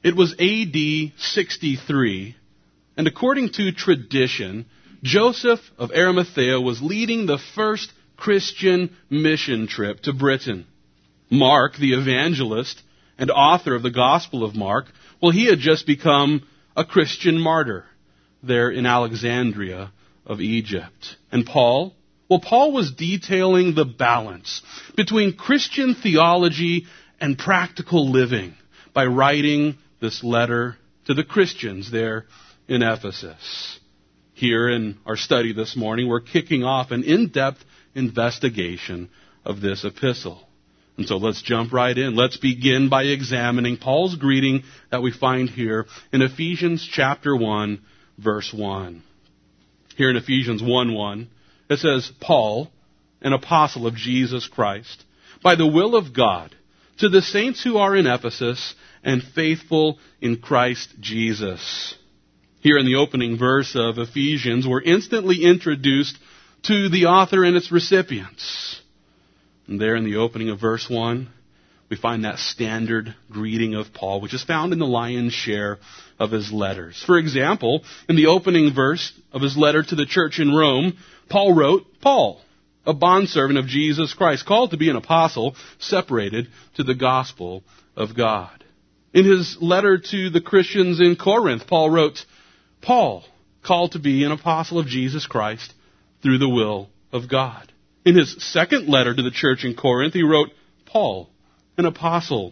It was AD 63, and according to tradition, Joseph of Arimathea was leading the first Christian mission trip to Britain. Mark, the evangelist and author of the Gospel of Mark, well, he had just become a Christian martyr there in Alexandria of Egypt. And Paul? Well, Paul was detailing the balance between Christian theology and practical living by writing this letter to the Christians there in Ephesus. Here in our study this morning, we're kicking off an in-depth investigation of this epistle. And so let's jump right in. Let's begin by examining Paul's greeting that we find here in Ephesians chapter 1, verse 1. Here in Ephesians 1:1, it says, Paul, an apostle of Jesus Christ, by the will of God, to the saints who are in Ephesus and faithful in Christ Jesus. Here in the opening verse of Ephesians, we're instantly introduced to the author and its recipients. And there in the opening of verse 1, we find that standard greeting of Paul, which is found in the lion's share of his letters. For example, in the opening verse of his letter to the church in Rome, Paul wrote, Paul, a bondservant of Jesus Christ, called to be an apostle, separated to the gospel of God. In his letter to the Christians in Corinth, Paul wrote, Paul, called to be an apostle of Jesus Christ through the will of God. In his second letter to the church in Corinth, he wrote, Paul, an apostle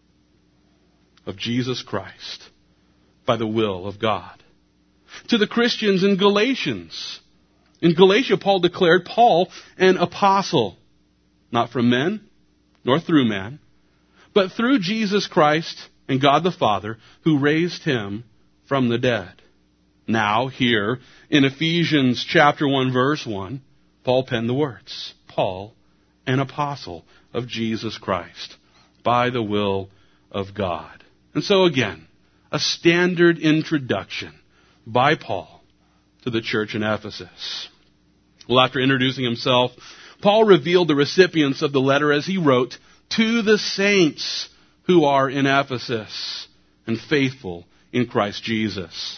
of Jesus Christ by the will of God. To the Christians in Galatians, in Galatia, Paul declared Paul an apostle, not from men, nor through man, but through Jesus Christ and God the Father, who raised him from the dead. Now, here, in Ephesians chapter 1, verse 1, Paul penned the words, Paul, an apostle of Jesus Christ, by the will of God. And so again, a standard introduction by Paul to the church in Ephesus. Well, after introducing himself, Paul revealed the recipients of the letter as he wrote, to the saints who are in Ephesus and faithful in Christ Jesus.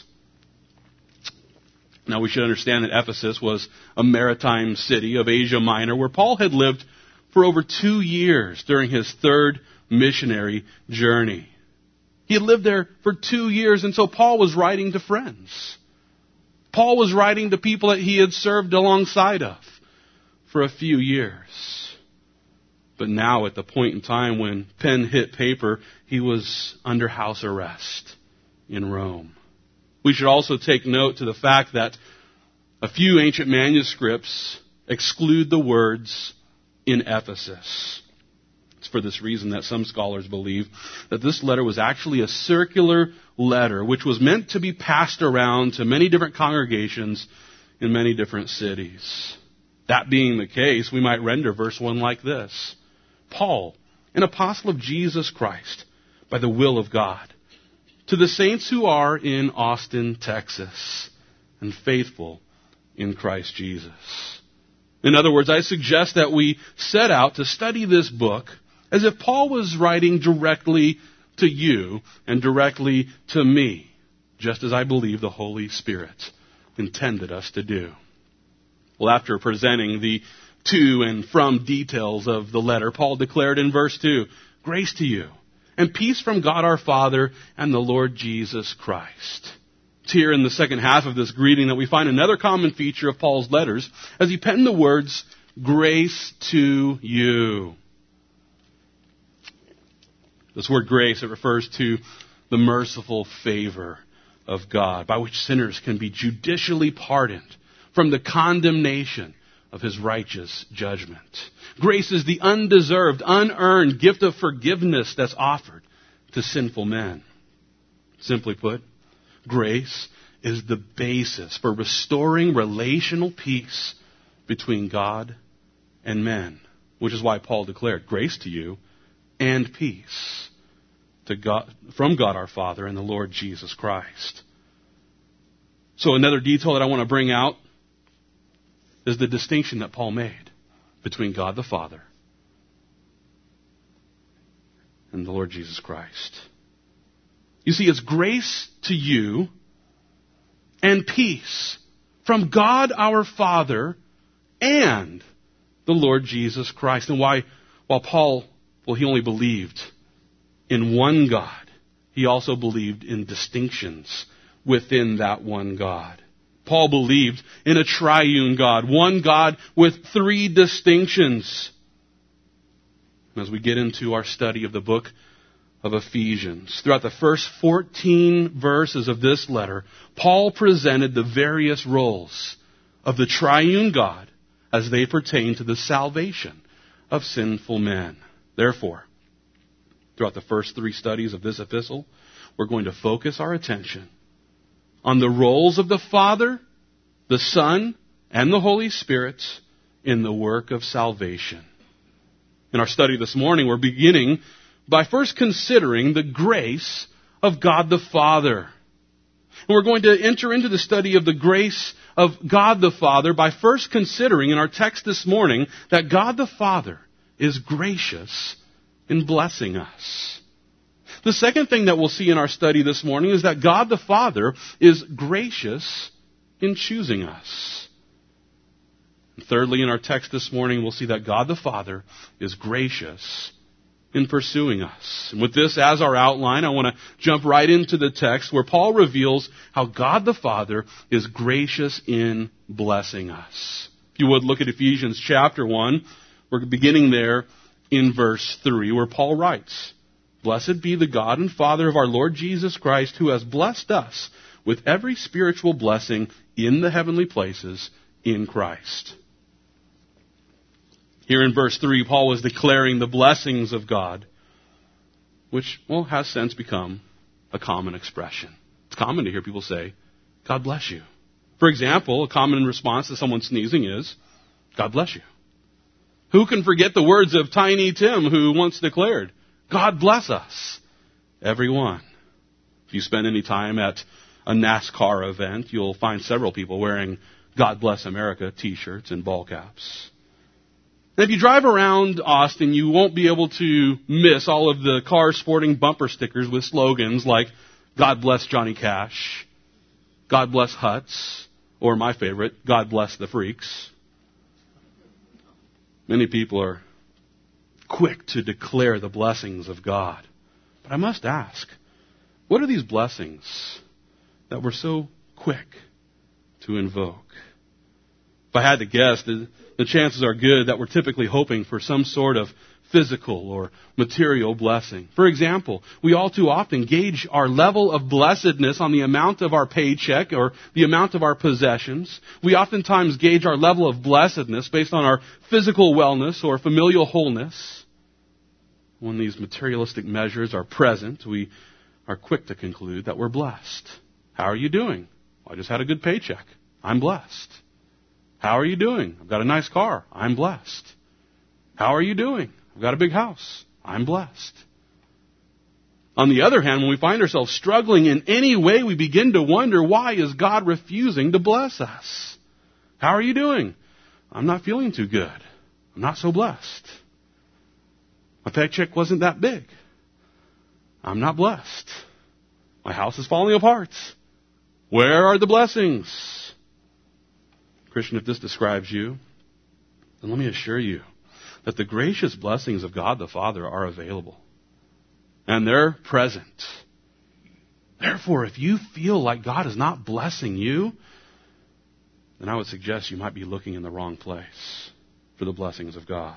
Now, we should understand that Ephesus was a maritime city of Asia Minor where Paul had lived for over 2 years during his third missionary journey. He had lived there for 2 years, and so Paul was writing to friends. Paul was writing to people that he had served alongside of for a few years. But now, at the point in time when pen hit paper, he was under house arrest in Rome. We should also take note to the fact that a few ancient manuscripts exclude the words in Ephesus. It's for this reason that some scholars believe that this letter was actually a circular letter which was meant to be passed around to many different congregations in many different cities. That being the case, we might render verse 1 like this. Paul, an apostle of Jesus Christ, by the will of God, to the saints who are in Austin, Texas, and faithful in Christ Jesus. In other words, I suggest that we set out to study this book as if Paul was writing directly to you and directly to me, just as I believe the Holy Spirit intended us to do. Well, after presenting the to and from details of the letter, Paul declared in verse 2, grace to you and peace from God our Father and the Lord Jesus Christ. It's here in the second half of this greeting that we find another common feature of Paul's letters as he penned the words, grace to you. This word grace, it refers to the merciful favor of God by which sinners can be judicially pardoned from the condemnation of his righteous judgment. Grace is the undeserved, unearned gift of forgiveness that's offered to sinful men. Simply put, grace is the basis for restoring relational peace between God and men, which is why Paul declared grace to you and peace to God, from God our Father and the Lord Jesus Christ. So another detail that I want to bring out is the distinction that Paul made between God the Father and the Lord Jesus Christ. You see, it's grace to you and peace from God our Father and the Lord Jesus Christ. And while Paul, he only believed in one God, he also believed in distinctions within that one God. Paul believed in a triune God, one God with three distinctions. As we get into our study of the book of Ephesians, throughout the first 14 verses of this letter, Paul presented the various roles of the triune God as they pertain to the salvation of sinful men. Therefore, throughout the first three studies of this epistle, we're going to focus our attention on the roles of the Father, the Son, and the Holy Spirit in the work of salvation. In our study this morning, we're beginning by first considering the grace of God the Father. And we're going to enter into the study of the grace of God the Father by first considering in our text this morning that God the Father is gracious in blessing us. The second thing that we'll see in our study this morning is that God the Father is gracious in choosing us. And thirdly, in our text this morning, we'll see that God the Father is gracious in pursuing us. And with this as our outline, I want to jump right into the text where Paul reveals how God the Father is gracious in blessing us. If you would look at Ephesians chapter 1, we're beginning there in verse 3, where Paul writes, "Blessed be the God and Father of our Lord Jesus Christ, who has blessed us with every spiritual blessing in the heavenly places in Christ." Here in verse 3, Paul was declaring the blessings of God, which, has since become a common expression. It's common to hear people say, "God bless you." For example, a common response to someone sneezing is, "God bless you." Who can forget the words of Tiny Tim, who once declared, "God bless us, everyone." If you spend any time at a NASCAR event, you'll find several people wearing "God Bless America" t-shirts and ball caps. And if you drive around Austin, you won't be able to miss all of the cars sporting bumper stickers with slogans like "God bless Johnny Cash," "God bless Huts," or my favorite, "God bless the Freaks." Many people are quick to declare the blessings of God. But I must ask, what are these blessings that we're so quick to invoke? If I had to guess, the chances are good that we're typically hoping for some sort of physical or material blessing. For example, we all too often gauge our level of blessedness on the amount of our paycheck or the amount of our possessions. We oftentimes gauge our level of blessedness based on our physical wellness or familial wholeness. When these materialistic measures are present, we are quick to conclude that we're blessed. How are you doing? Well, I just had a good paycheck. I'm blessed. How are you doing? I've got a nice car. I'm blessed. How are you doing? I've got a big house. I'm blessed. On the other hand, when we find ourselves struggling in any way, we begin to wonder, why is God refusing to bless us? How are you doing? I'm not feeling too good. I'm not so blessed. My paycheck wasn't that big. I'm not blessed. My house is falling apart. Where are the blessings? Christian, if this describes you, then let me assure you that the gracious blessings of God the Father are available. And they're present. Therefore, if you feel like God is not blessing you, then I would suggest you might be looking in the wrong place for the blessings of God.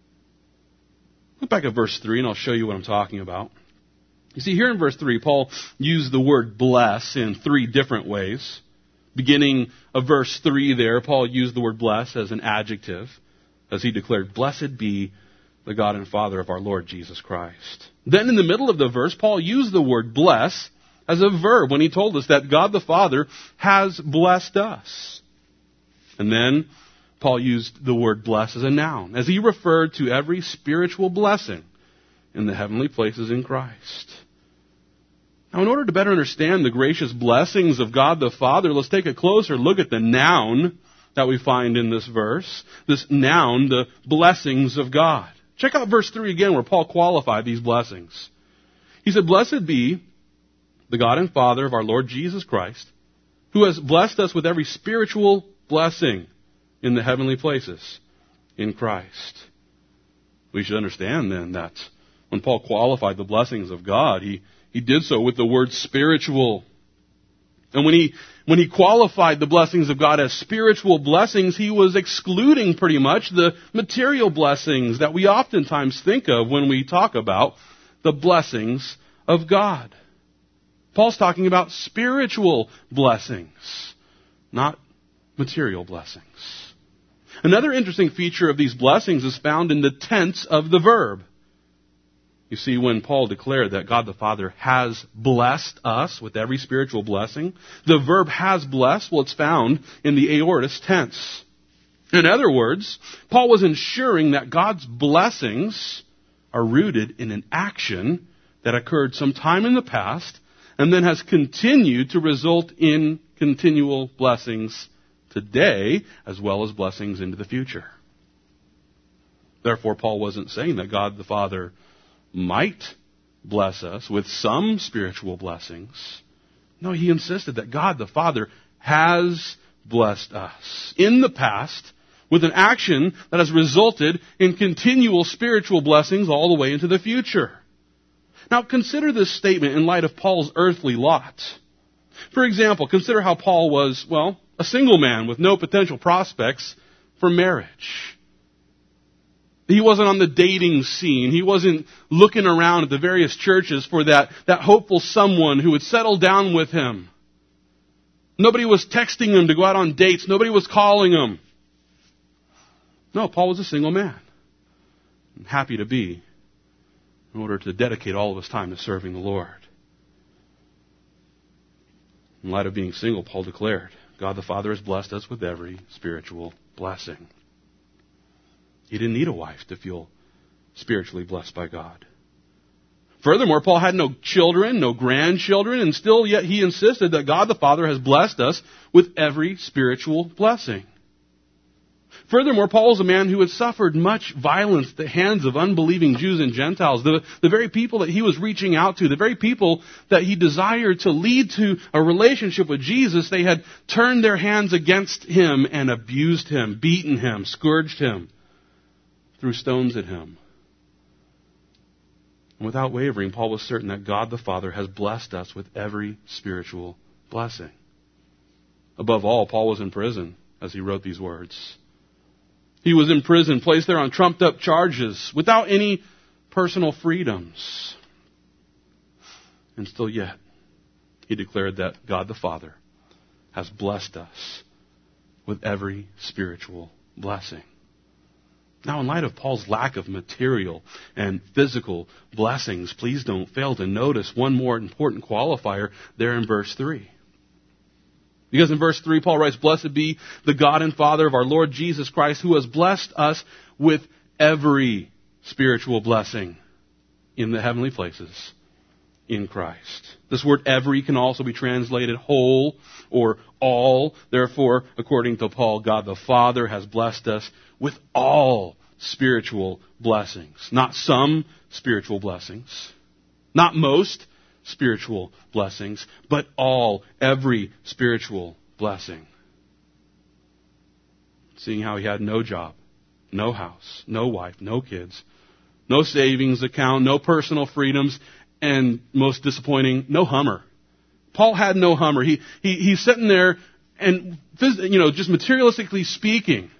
Look back at verse 3 and I'll show you what I'm talking about. You see, here in verse 3, Paul used the word bless in three different ways. Beginning of verse 3 there, Paul used the word bless as an adjective, as he declared, "Blessed be the God and Father of our Lord Jesus Christ." Then in the middle of the verse, Paul used the word bless as a verb when he told us that God the Father has blessed us. And then Paul used the word bless as a noun, as he referred to every spiritual blessing in the heavenly places in Christ. Now, in order to better understand the gracious blessings of God the Father, let's take a closer look at the noun that we find in this verse. This noun, the blessings of God. Check out verse 3 again, where Paul qualified these blessings. He said, "Blessed be the God and Father of our Lord Jesus Christ, who has blessed us with every spiritual blessing in the heavenly places in Christ. We should understand then that when Paul qualified the blessings of God, he did so with the word spiritual. And when he qualified the blessings of God as spiritual blessings, he was excluding pretty much the material blessings that we oftentimes think of when we talk about the blessings of God. Paul's talking about spiritual blessings, not material blessings. Another interesting feature of these blessings is found in the tense of the verb. You see, when Paul declared that God the Father has blessed us with every spiritual blessing, the verb has blessed, well, it's found in the aorist tense. In other words, Paul was ensuring that God's blessings are rooted in an action that occurred sometime in the past and then has continued to result in continual blessings today as well as blessings into the future. Therefore, Paul wasn't saying that God the Father might bless us with some spiritual blessings. No, he insisted that God the Father has blessed us in the past with an action that has resulted in continual spiritual blessings all the way into the future. Now, consider this statement in light of Paul's earthly lot. For example, consider how Paul was, a single man with no potential prospects for marriage. He wasn't on the dating scene. He wasn't looking around at the various churches for that hopeful someone who would settle down with him. Nobody was texting him to go out on dates. Nobody was calling him. No, Paul was a single man. And happy to be in order to dedicate all of his time to serving the Lord. In light of being single, Paul declared, God the Father has blessed us with every spiritual blessing. He didn't need a wife to feel spiritually blessed by God. Furthermore, Paul had no children, no grandchildren, and still yet he insisted that God the Father has blessed us with every spiritual blessing. Furthermore, Paul was a man who had suffered much violence at the hands of unbelieving Jews and Gentiles, the very people that he was reaching out to, the very people that he desired to lead to a relationship with Jesus. They had turned their hands against him and abused him, beaten him, scourged him, threw stones at him. And without wavering, Paul was certain that God the Father has blessed us with every spiritual blessing. Above all, Paul was in prison as he wrote these words. He was in prison, placed there on trumped-up charges, without any personal freedoms. And still yet, he declared that God the Father has blessed us with every spiritual blessing. Now, in light of Paul's lack of material and physical blessings, please don't fail to notice one more important qualifier there in verse 3. Because in verse 3, Paul writes, Blessed be the God and Father of our Lord Jesus Christ, who has blessed us with every spiritual blessing in the heavenly places in Christ. This word every can also be translated whole or all. Therefore, according to Paul, God the Father has blessed us with all spiritual blessings. Not some spiritual blessings. Not most spiritual blessings, but all, every spiritual blessing. Seeing how he had no job, no house, no wife, no kids, no savings account, no personal freedoms, and most disappointing, no Hummer. Paul had no Hummer. He's sitting there and, just materialistically speaking,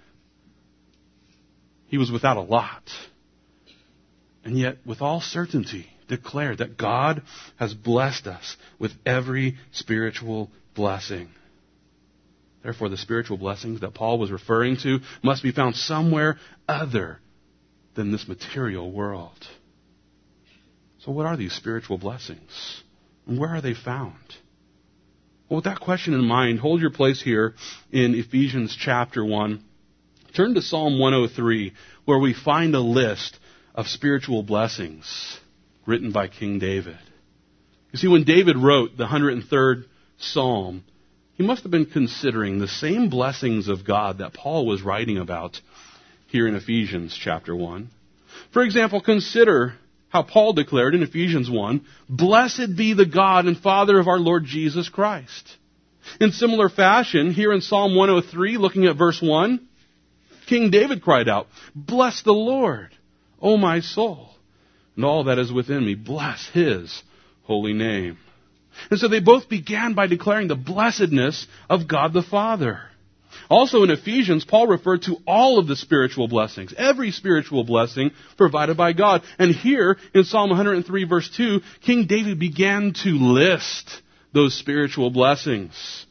he was without a lot. And yet, with all certainty, declared that God has blessed us with every spiritual blessing. Therefore, the spiritual blessings that Paul was referring to must be found somewhere other than this material world. So what are these spiritual blessings? And where are they found? Well, with that question in mind, hold your place here in Ephesians chapter 1. Turn to Psalm 103, where we find a list of spiritual blessings written by King David. You see, when David wrote the 103rd Psalm, he must have been considering the same blessings of God that Paul was writing about here in Ephesians chapter 1. For example, consider how Paul declared in Ephesians 1, "Blessed be the God and Father of our Lord Jesus Christ." In similar fashion, here in Psalm 103, looking at verse 1, King David cried out, "Bless the Lord, O my soul, and all that is within me. Bless His holy name." And so they both began by declaring the blessedness of God the Father. Also in Ephesians, Paul referred to all of the spiritual blessings, every spiritual blessing provided by God. And here in Psalm 103 verse 2, King David began to list those spiritual blessings.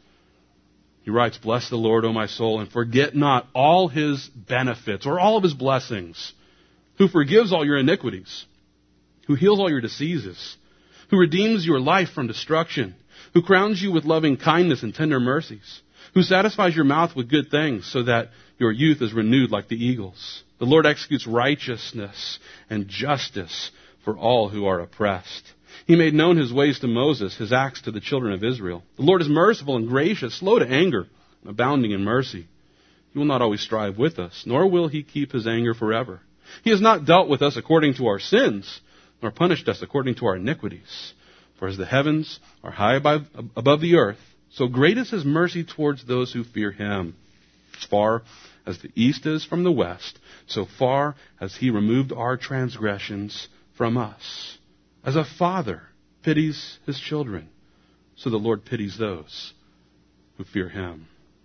He writes, "Bless the Lord, O my soul, and forget not all His benefits," or all of His blessings, "who forgives all your iniquities, who heals all your diseases, who redeems your life from destruction, who crowns you with loving kindness and tender mercies, who satisfies your mouth with good things so that your youth is renewed like the eagles. The Lord executes righteousness and justice for all who are oppressed. He made known His ways to Moses, His acts to the children of Israel. The Lord is merciful and gracious, slow to anger, and abounding in mercy. He will not always strive with us, nor will He keep His anger forever. He has not dealt with us according to our sins, nor punished us according to our iniquities. For as the heavens are high above the earth, so great is His mercy towards those who fear Him. As far as the east is from the west, so far has He removed our transgressions from us. As a father pities his children, so the Lord pities those who fear Him.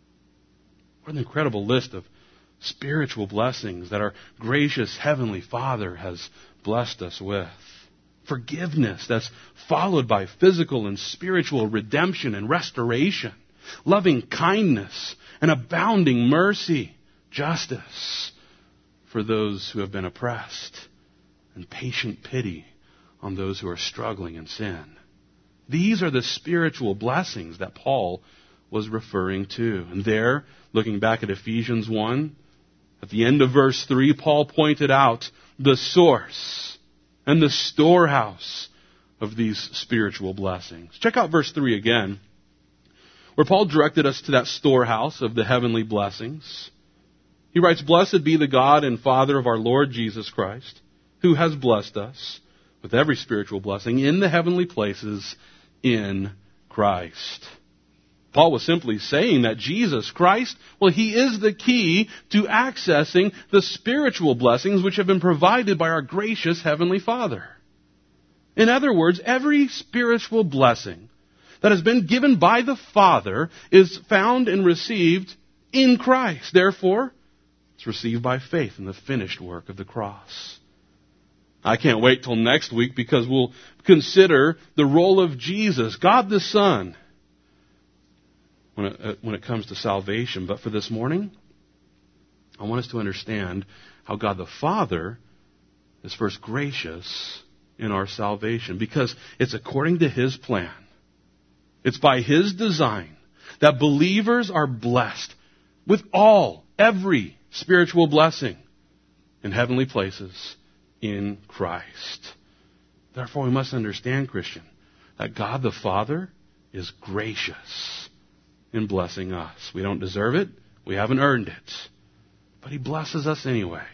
What an incredible list of spiritual blessings that our gracious Heavenly Father has blessed us with. Forgiveness that's followed by physical and spiritual redemption and restoration. Loving kindness and abounding mercy. Justice for those who have been oppressed. And patient pity on those who are struggling in sin. These are the spiritual blessings that Paul was referring to. And there, looking back at Ephesians 1, at the end of verse 3, Paul pointed out the source and the storehouse of these spiritual blessings. Check out verse 3 again, where Paul directed us to that storehouse of the heavenly blessings. He writes, "Blessed be the God and Father of our Lord Jesus Christ, who has blessed us with every spiritual blessing in the heavenly places in Christ." Paul was simply saying that Jesus Christ, well, He is the key to accessing the spiritual blessings which have been provided by our gracious Heavenly Father. In other words, every spiritual blessing that has been given by the Father is found and received in Christ. Therefore, it's received by faith in the finished work of the cross. I can't wait till next week because we'll consider the role of Jesus, God the Son, when it comes to salvation. But for this morning, I want us to understand how God the Father is first gracious in our salvation, because it's according to His plan. It's by His design that believers are blessed with every spiritual blessing in heavenly places in Christ. Therefore, we must understand, Christian, that God the Father is gracious in blessing us. We don't deserve it. We haven't earned it. But He blesses us anyway.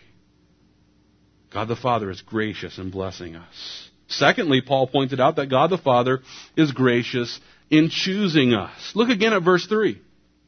God the Father is gracious in blessing us. Secondly, Paul pointed out that God the Father is gracious in choosing us. Look again at verse 3.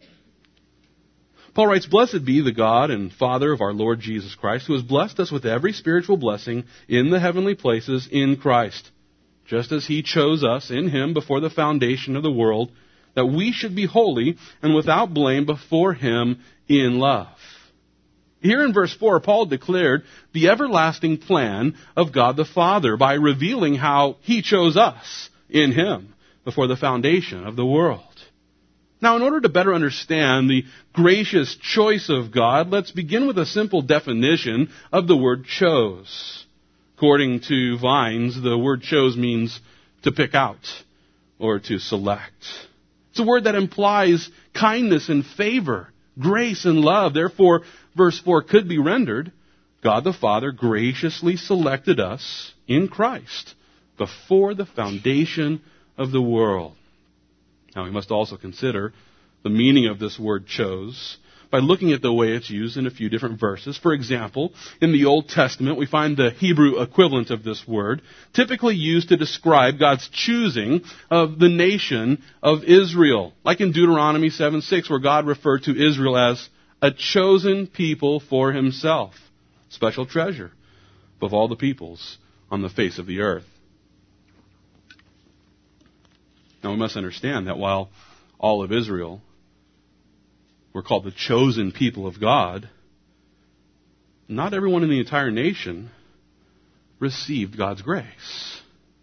Paul writes, "Blessed be the God and Father of our Lord Jesus Christ, who has blessed us with every spiritual blessing in the heavenly places in Christ, just as He chose us in Him before the foundation of the world, that we should be holy and without blame before Him in love." Here in verse 4, Paul declared the everlasting plan of God the Father by revealing how He chose us in Him before the foundation of the world. Now, in order to better understand the gracious choice of God, let's begin with a simple definition of the word chose. According to Vines, the word chose means to pick out or to select. It's a word that implies kindness and favor, grace and love. Therefore, verse 4 could be rendered, God the Father graciously selected us in Christ before the foundation of the world. Now, we must also consider the meaning of this word chose. by looking at the way it's used in a few different verses. For example, in the Old Testament, we find the Hebrew equivalent of this word, typically used to describe God's choosing of the nation of Israel. Like in Deuteronomy 7:6, where God referred to Israel as a chosen people for himself, special treasure above all the peoples on the face of the earth. Now we must understand that while all of Israel were called the chosen people of God, not everyone in the entire nation received God's grace.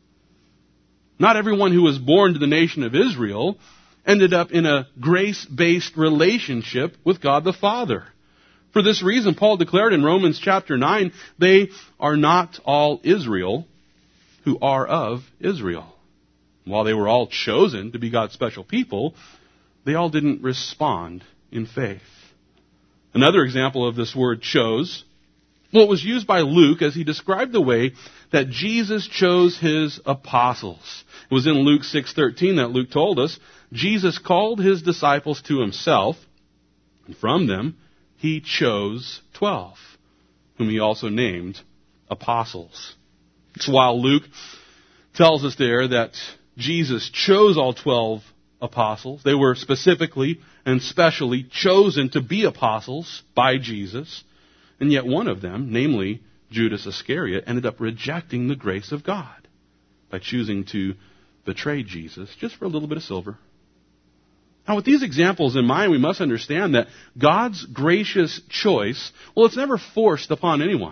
Not everyone who was born to the nation of Israel ended up in a grace-based relationship with God the Father. For this reason, Paul declared in Romans chapter 9, they are not all Israel who are of Israel. While they were all chosen to be God's special people, they all didn't respond in faith. Another example of this word chose, well, it was used by Luke as he described the way that Jesus chose his apostles. It was in Luke 6:13 that Luke told us, Jesus called his disciples to himself, and from them he chose 12, whom he also named apostles. So while Luke tells us there that Jesus chose all 12 apostles, they were specifically and specially chosen to be apostles by Jesus, and yet one of them, namely Judas Iscariot, ended up rejecting the grace of God by choosing to betray Jesus just for a little bit of silver. Now, with these examples in mind, we must understand that God's gracious choice, well, it's never forced upon anyone.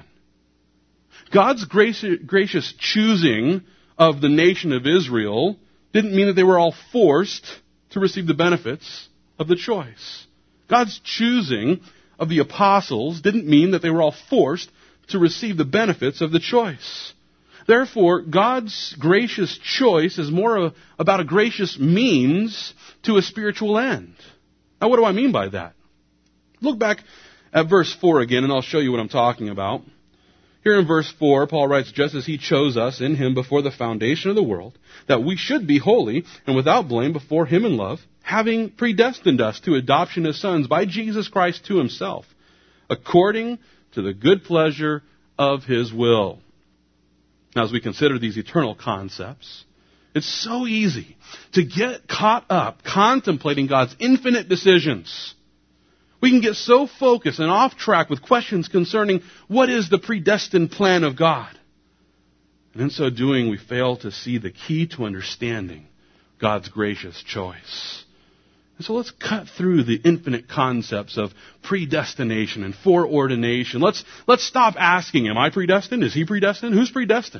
God's gracious choosing of the nation of Israel didn't mean that they were all forced to receive the benefits of the choice. God's choosing of the apostles didn't mean that they were all forced to receive the benefits of the choice. Therefore, God's gracious choice is more about a gracious means to a spiritual end. Now, what do I mean by that? Look back at verse 4 again, and I'll show you what I'm talking about. Here in verse 4, Paul writes, just as he chose us in him before the foundation of the world, that we should be holy and without blame before him in love, having predestined us to adoption as sons by Jesus Christ to himself, according to the good pleasure of his will. Now, as we consider these eternal concepts, it's so easy to get caught up contemplating God's infinite decisions. We can get so focused and off track with questions concerning what is the predestined plan of God. And in so doing, we fail to see the key to understanding God's gracious choice. And so let's cut through the infinite concepts of predestination and foreordination. Let's stop asking, am I predestined? Is he predestined? Who's predestined?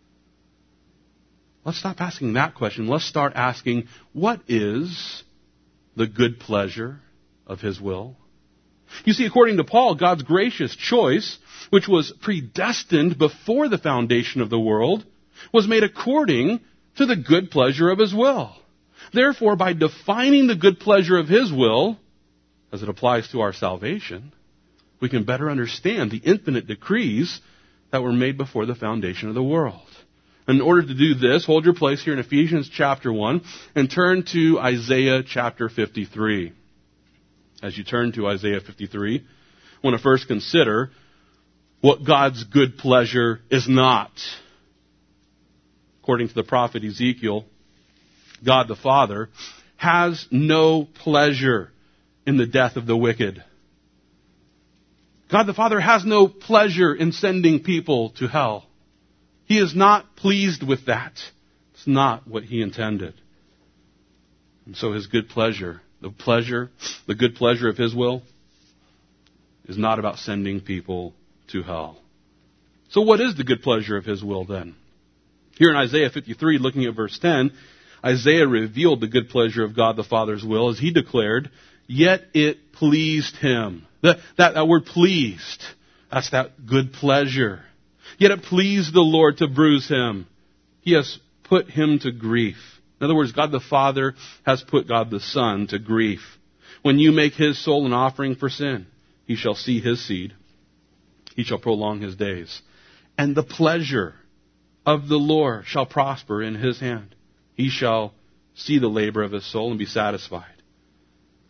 Let's stop asking that question. Let's start asking, what is the good pleasure of his will? You see, according to Paul, God's gracious choice, which was predestined before the foundation of the world, was made according to the good pleasure of his will. Therefore, by defining the good pleasure of his will, as it applies to our salvation, we can better understand the infinite decrees that were made before the foundation of the world. In order to do this, hold your place here in Ephesians chapter 1 and turn to Isaiah chapter 53. As you turn to Isaiah 53, I want to first consider what God's good pleasure is not. According to the prophet Ezekiel, God the Father has no pleasure in the death of the wicked. God the Father has no pleasure in sending people to hell. He is not pleased with that. It's not what he intended. And so his good pleasure, the good pleasure of his will, is not about sending people to hell. So what is the good pleasure of his will then? Here in Isaiah 53, looking at verse 10, Isaiah revealed the good pleasure of God the Father's will as he declared, yet it pleased him. That word pleased, that's that good pleasure. Yet it pleased the Lord to bruise him. He has put him to grief. In other words, God the Father has put God the Son to grief. When you make his soul an offering for sin, he shall see his seed. He shall prolong his days. And the pleasure of the Lord shall prosper in his hand. He shall see the labor of his soul and be satisfied.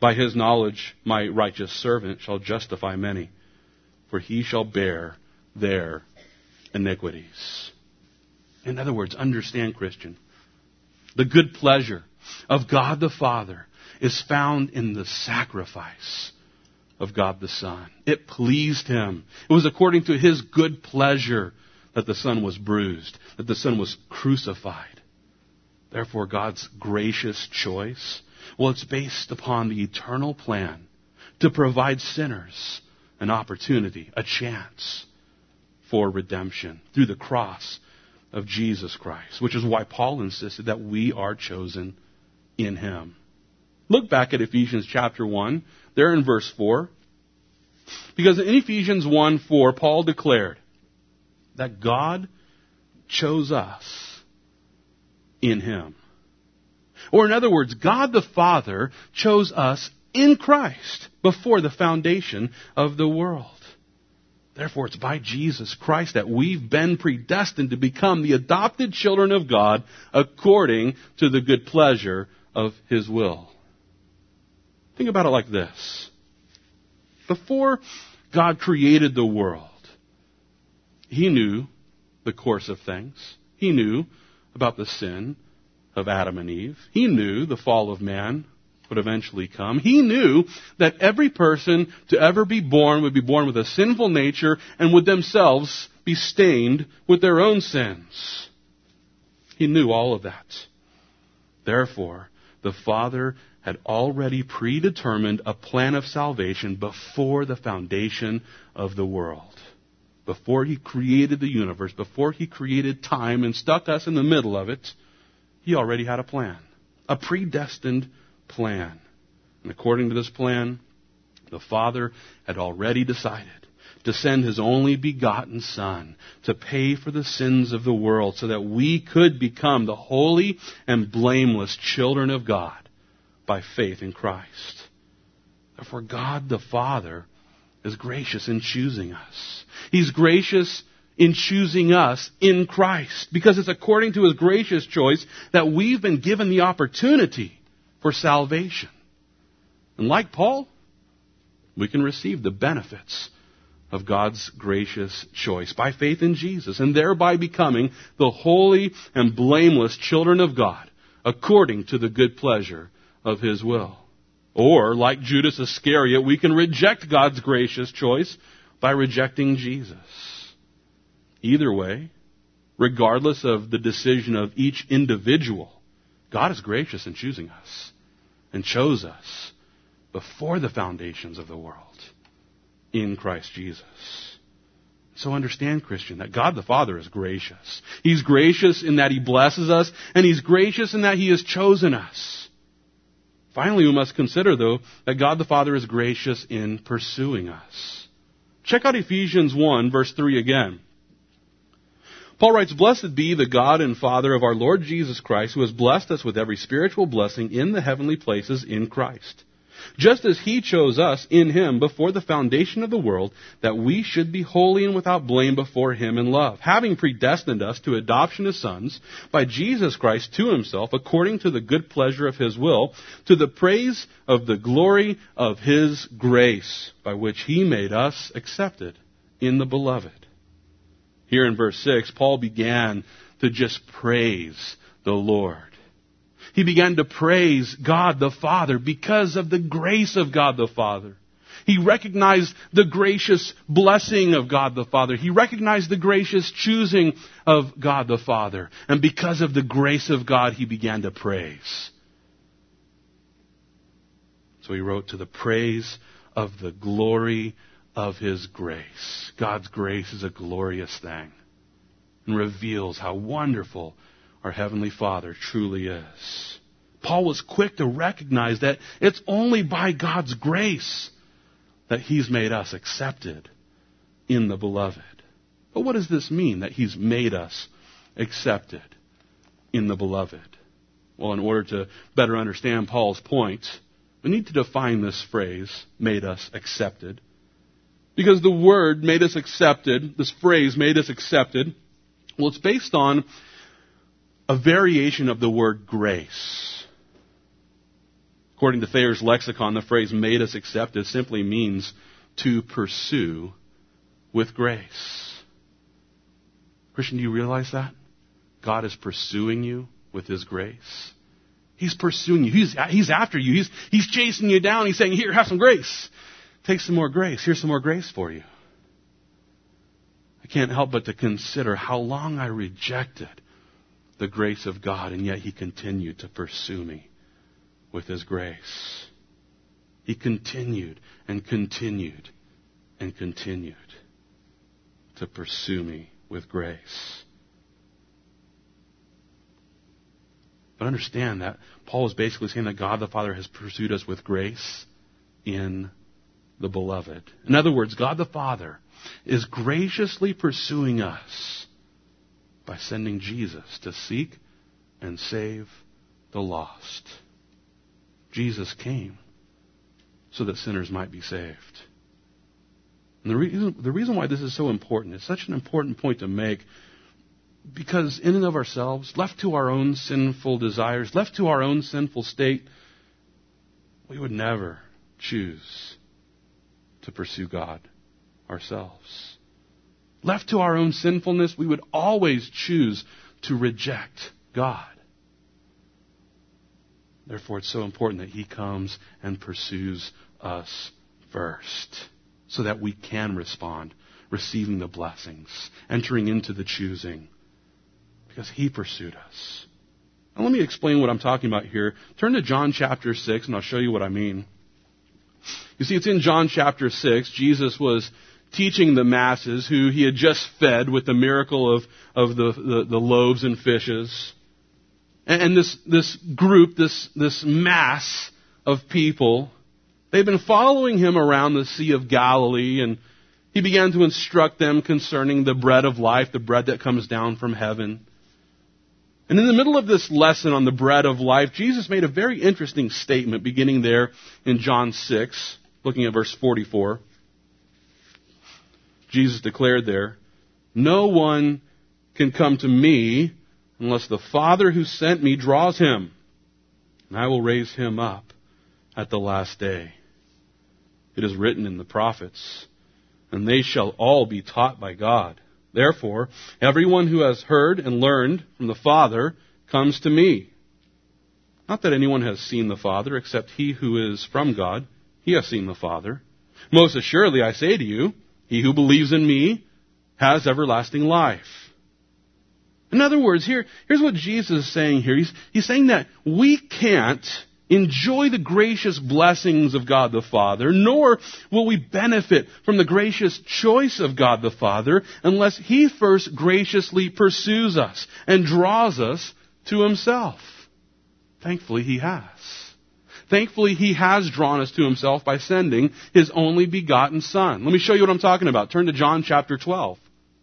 By his knowledge my righteous servant shall justify many, for he shall bear their iniquities. In other words, understand, Christian, the good pleasure of God the Father is found in the sacrifice of God the Son. It pleased him. It was according to his good pleasure that the Son was bruised, that the Son was crucified. Therefore, God's gracious choice, well, it's based upon the eternal plan to provide sinners an opportunity, a chance for redemption through the cross of Jesus Christ, which is why Paul insisted that we are chosen in him. Look back at Ephesians chapter 1, there in verse 4. Because in Ephesians 1:4, Paul declared that God chose us in him. Or in other words, God the Father chose us in Christ before the foundation of the world. Therefore, it's by Jesus Christ that we've been predestined to become the adopted children of God according to the good pleasure of his will. Think about it like this. Before God created the world, he knew the course of things. He knew about the sin of Adam and Eve. He knew the fall of man would eventually come. He knew that every person to ever be born would be born with a sinful nature and would themselves be stained with their own sins. He knew all of that. Therefore, the Father had already predetermined a plan of salvation before the foundation of the world. Before he created the universe, before he created time and stuck us in the middle of it, he already had a plan. A predestined plan. And according to this plan, the Father had already decided to send his only begotten Son to pay for the sins of the world so that we could become the holy and blameless children of God by faith in Christ. Therefore, God the Father is gracious in choosing us. He's gracious in choosing us in Christ because it's according to his gracious choice that we've been given the opportunity for salvation. And like Paul, we can receive the benefits of God's gracious choice by faith in Jesus and thereby becoming the holy and blameless children of God according to the good pleasure of his will. Or, like Judas Iscariot, we can reject God's gracious choice by rejecting Jesus. Either way, regardless of the decision of each individual, God is gracious in choosing us and chose us before the foundations of the world in Christ Jesus. So understand, Christian, that God the Father is gracious. He's gracious in that he blesses us, and he's gracious in that he has chosen us. Finally, we must consider, though, that God the Father is gracious in pursuing us. Check out Ephesians 1, verse 3 again. Paul writes, "Blessed be the God and Father of our Lord Jesus Christ, who has blessed us with every spiritual blessing in the heavenly places in Christ. Just as he chose us in him before the foundation of the world, that we should be holy and without blame before him in love, having predestined us to adoption as sons by Jesus Christ to himself, according to the good pleasure of his will, to the praise of the glory of his grace, by which he made us accepted in the beloved." Here in verse 6, Paul began to just praise the Lord. He began to praise God the Father because of the grace of God the Father. He recognized the gracious blessing of God the Father. He recognized the gracious choosing of God the Father. And because of the grace of God, he began to praise. So he wrote, "To the praise of the glory of his grace." God's grace is a glorious thing and reveals how wonderful our Heavenly Father truly is. Paul was quick to recognize that it's only by God's grace that he's made us accepted in the beloved. But what does this mean, that he's made us accepted in the beloved? Well, in order to better understand Paul's point, we need to define this phrase, "made us accepted." Because the word "made us accepted," this phrase "made us accepted," well, it's based on a variation of the word grace. According to Thayer's lexicon, the phrase made us accepted simply means to pursue with grace. Christian, do you realize that? God is pursuing you with His grace. He's pursuing you. He's after you. He's chasing you down. He's saying, here, have some grace. Take some more grace. Here's some more grace for you. I can't help but to consider how long I rejected the grace of God, and yet He continued to pursue me with His grace. He continued and continued and continued to pursue me with grace. But understand that Paul is basically saying that God the Father has pursued us with grace in the Beloved. In other words, God the Father is graciously pursuing us by sending Jesus to seek and save the lost. Jesus came so that sinners might be saved. And the reason why this is so important, it's such an important point to make, because in and of ourselves, left to our own sinful desires, left to our own sinful state, we would never choose to pursue God ourselves. Left to our own sinfulness, we would always choose to reject God. Therefore, it's so important that He comes and pursues us first, so that we can respond, receiving the blessings, entering into the choosing, because He pursued us. Now let me explain what I'm talking about here. Turn to John chapter 6, and I'll show you what I mean. You see, it's in John chapter 6. Jesus was teaching the masses who He had just fed with the miracle of the loaves and fishes. And this group, this mass of people, they've been following Him around the Sea of Galilee, and He began to instruct them concerning the bread of life, the bread that comes down from heaven. And in the middle of this lesson on the bread of life, Jesus made a very interesting statement beginning there in John 6, looking at verse 44. Jesus declared there, "No one can come to me unless the Father who sent me draws him, and I will raise him up at the last day. It is written in the prophets, and they shall all be taught by God. Therefore, everyone who has heard and learned from the Father comes to me. Not that anyone has seen the Father, except he who is from God. He has seen the Father. Most assuredly, I say to you, he who believes in me has everlasting life." In other words, here's what Jesus is saying here. He's saying that we can't enjoy the gracious blessings of God the Father, nor will we benefit from the gracious choice of God the Father unless He first graciously pursues us and draws us to Himself. Thankfully, He has. Thankfully, He has drawn us to Himself by sending His only begotten Son. Let me show you what I'm talking about. Turn to John chapter 12.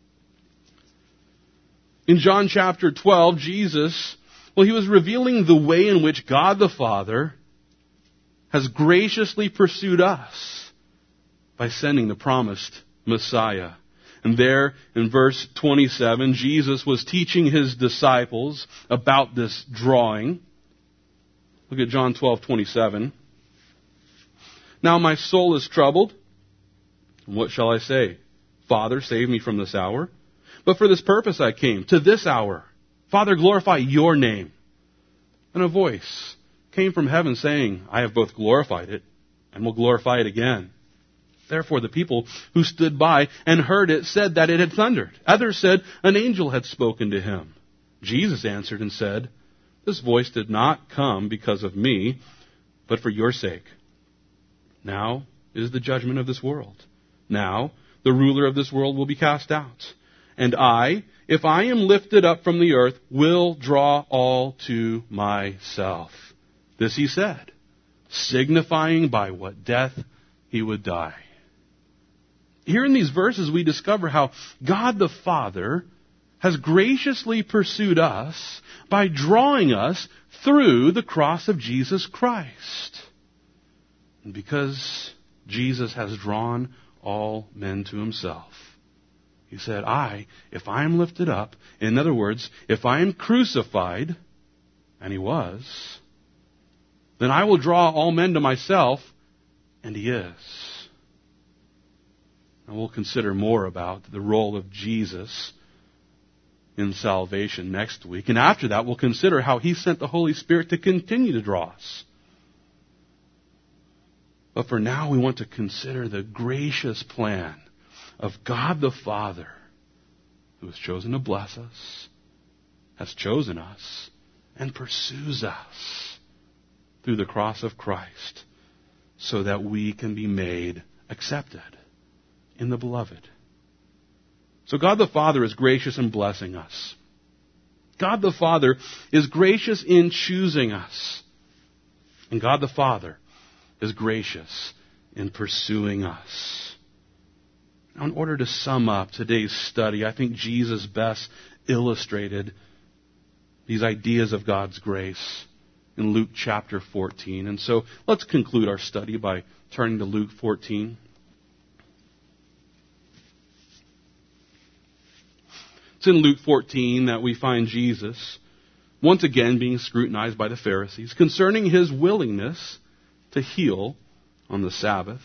In John chapter 12, Jesus, He was revealing the way in which God the Father has graciously pursued us by sending the promised Messiah. And there in verse 27, Jesus was teaching His disciples about this drawing. Look at John 12:27. "Now my soul is troubled. And what shall I say? Father, save me from this hour. But for this purpose I came, to this hour. Father, glorify your name." And a voice came from heaven saying, "I have both glorified it and will glorify it again." Therefore the people who stood by and heard it said that it had thundered. Others said an angel had spoken to him. Jesus answered and said, "This voice did not come because of me, but for your sake. Now is the judgment of this world. Now the ruler of this world will be cast out. And I, if I am lifted up from the earth, will draw all to myself." This He said, signifying by what death He would die. Here in these verses we discover how God the Father has graciously pursued us by drawing us through the cross of Jesus Christ. And because Jesus has drawn all men to Himself, He said, if I am lifted up, in other words, if I am crucified, and He was, then I will draw all men to myself. And He is. And we'll consider more about the role of Jesus in salvation next week. And after that, we'll consider how He sent the Holy Spirit to continue to draw us. But for now, we want to consider the gracious plan of God the Father, who has chosen to bless us, has chosen us, and pursues us through the cross of Christ so that we can be made accepted in the Beloved. So God the Father is gracious in blessing us. God the Father is gracious in choosing us. And God the Father is gracious in pursuing us. Now, in order to sum up today's study, I think Jesus best illustrated these ideas of God's grace in Luke chapter 14. And so let's conclude our study by turning to Luke 14. It's in Luke 14 that we find Jesus once again being scrutinized by the Pharisees concerning His willingness to heal on the Sabbath.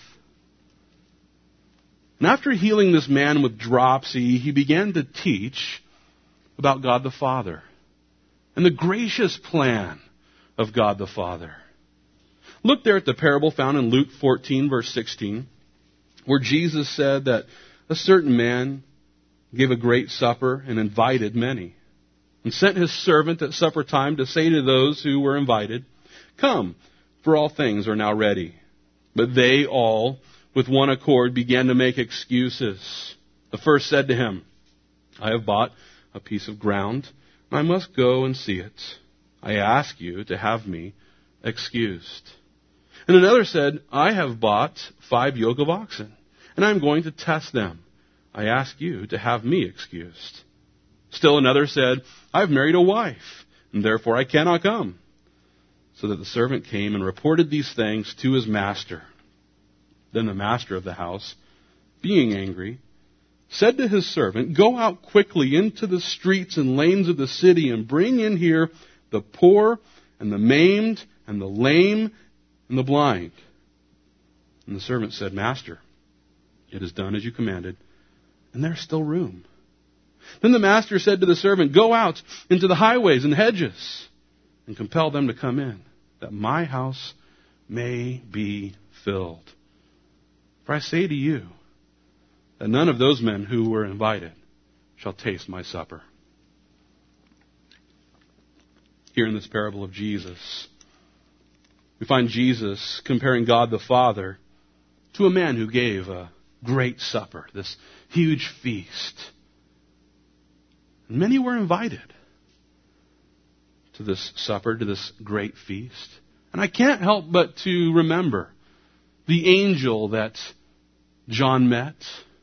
And after healing this man with dropsy, He began to teach about God the Father and the gracious plan of God the Father. Look there at the parable found in Luke 14, verse 16, where Jesus said that a certain man gave a great supper and invited many, and sent his servant at supper time to say to those who were invited, "Come, for all things are now ready." But they all, with one accord, began to make excuses. The first said to him, "I have bought a piece of ground, and I must go and see it. I ask you to have me excused." And another said, "I have bought 5 yoke of oxen, and I am going to test them. I ask you to have me excused." Still another said, "I have married a wife, and therefore I cannot come." So that the servant came and reported these things to his master. Then the master of the house, being angry, said to his servant, "Go out quickly into the streets and lanes of the city and bring in here the poor and the maimed and the lame and the blind." And the servant said, "Master, it is done as you commanded, and there's still room." Then the master said to the servant, "Go out into the highways and hedges and compel them to come in, that my house may be filled. For I say to you that none of those men who were invited shall taste my supper." Here in this parable of Jesus, we find Jesus comparing God the Father to a man who gave a great supper, this huge feast. And many were invited to this supper, to this great feast. And I can't help but to remember the angel that John met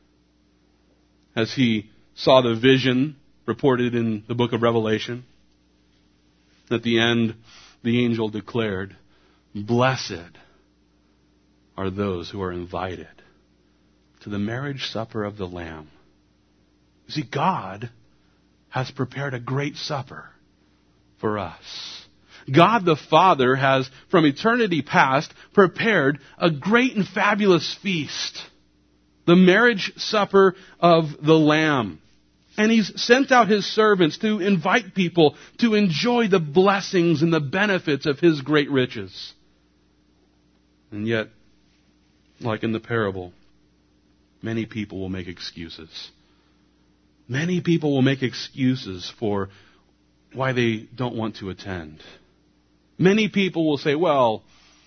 as he saw the vision reported in the book of Revelation. At the end, the angel declared, "Blessed are those who are invited to the marriage supper of the Lamb." You see, God has prepared a great supper for us. God the Father has, from eternity past, prepared a great and fabulous feast, the marriage supper of the Lamb. And He's sent out His servants to invite people to enjoy the blessings and the benefits of His great riches. And yet, like in the parable, many people will make excuses. Many people will make excuses for why they don't want to attend. Many people will say, "Well,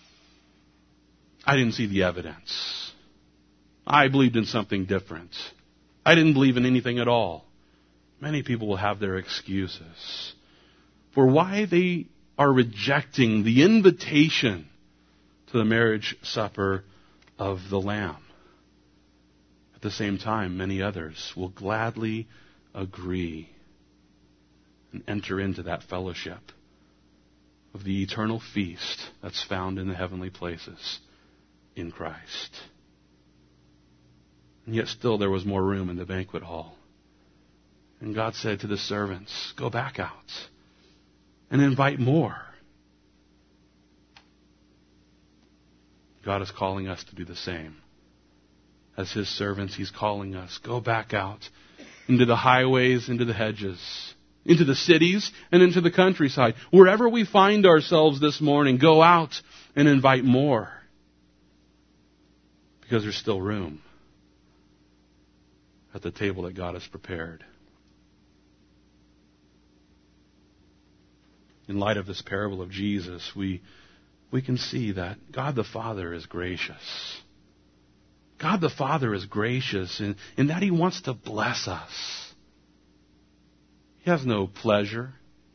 I didn't see the evidence. I believed in something different. I didn't believe in anything at all." Many people will have their excuses for why they are rejecting the invitation to the marriage supper of the Lamb. At the same time, many others will gladly agree and enter into that fellowship of the eternal feast that's found in the heavenly places in Christ. And yet still there was more room in the banquet hall. And God said to the servants, "Go back out and invite more." God is calling us to do the same. As His servants, He's calling us, go back out into the highways, into the hedges, into the cities, and into the countryside. Wherever we find ourselves this morning, go out and invite more. Because there's still room at the table that God has prepared. In light of this parable of Jesus, we can see that God the Father is gracious. God the Father is gracious in that He wants to bless us. He has no pleasure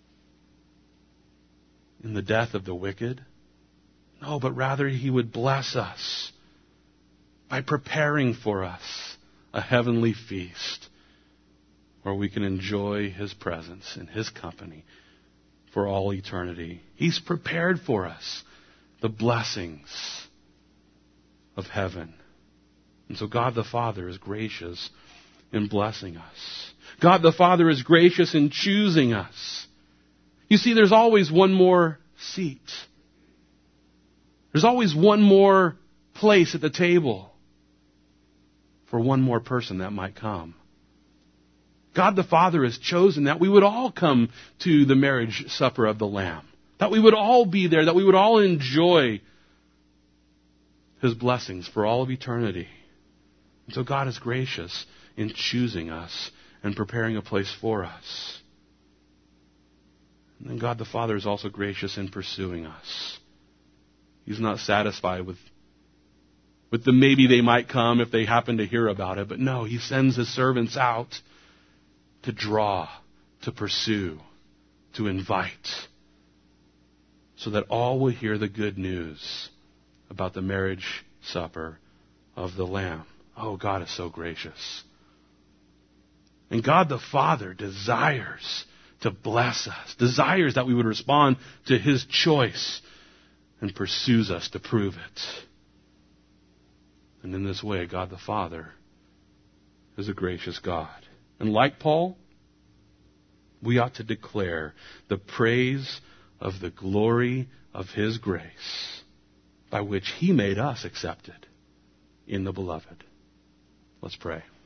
in the death of the wicked. No, but rather He would bless us by preparing for us a heavenly feast where we can enjoy His presence and His company for all eternity. He's prepared for us the blessings of heaven. And so God the Father is gracious in blessing us. God the Father is gracious in choosing us. You see, there's always one more seat. There's always one more place at the table for one more person that might come. God the Father has chosen that we would all come to the marriage supper of the Lamb. That we would all be there. That we would all enjoy His blessings for all of eternity. And so God is gracious in choosing us and preparing a place for us. And then God the Father is also gracious in pursuing us. He's not satisfied with the maybe they might come if they happen to hear about it. But no, He sends His servants out to draw, to pursue, to invite, so that all will hear the good news about the marriage supper of the Lamb. Oh, God is so gracious. And God the Father desires to bless us, desires that we would respond to His choice, and pursues us to prove it. And in this way, God the Father is a gracious God. And like Paul, we ought to declare the praise of the glory of His grace by which He made us accepted in the Beloved. Let's pray.